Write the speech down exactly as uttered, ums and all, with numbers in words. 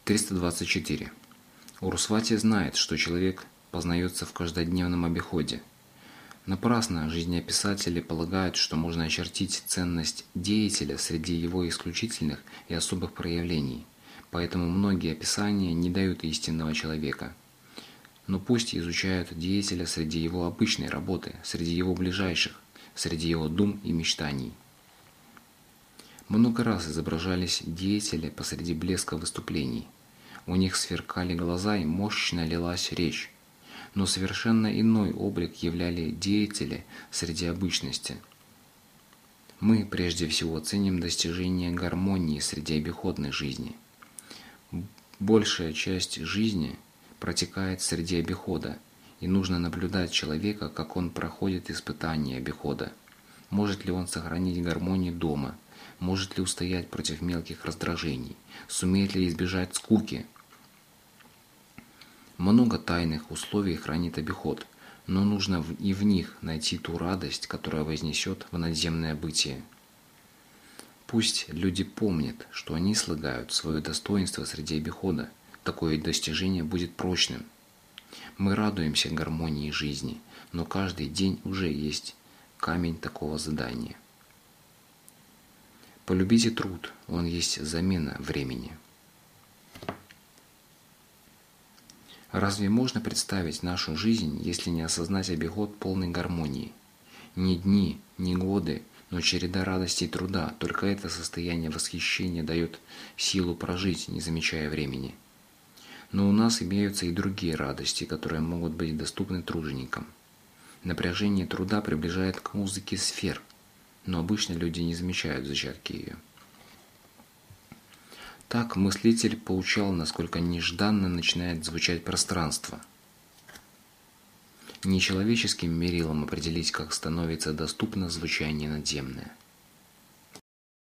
триста двадцать четыре. Урусвати знает, что человек познается в каждодневном обиходе. Напрасно жизнеописатели полагают, что можно очертить ценность деятеля среди его исключительных и особых проявлений, поэтому многие описания не дают истинного человека. Но пусть изучают деятеля среди его обычной работы, среди его ближайших, среди его дум и мечтаний. Много раз изображались деятели посреди блеска выступлений. У них сверкали глаза и мощно лилась речь. Но совершенно иной облик являли деятели среди обычности. Мы прежде всего ценим достижение гармонии среди обиходной жизни. Большая часть жизни протекает среди обихода, и нужно наблюдать человека, как он проходит испытания обихода. Может ли он сохранить гармонию дома? Может ли устоять против мелких раздражений? Сумеет ли избежать скуки? Много тайных условий хранит обиход, но нужно и в них найти ту радость, которая вознесет в надземное бытие. Пусть люди помнят, что они слагают свое достоинство среди обихода, такое достижение будет прочным. Мы радуемся гармонии жизни, но каждый день уже есть камень такого задания. Полюбите труд, он есть замена времени. Разве можно представить нашу жизнь, если не осознать обиход полной гармонии? Ни дни, ни годы, но череда радости и труда, только это состояние восхищения дает силу прожить, не замечая времени. Но у нас имеются и другие радости, которые могут быть доступны труженикам. Напряжение труда приближает к музыке сфер, но обычно люди не замечают зачатки ее. Так мыслитель поучал, насколько нежданно начинает звучать пространство. Нечеловеческим мерилом определить, как становится доступно звучание надземное.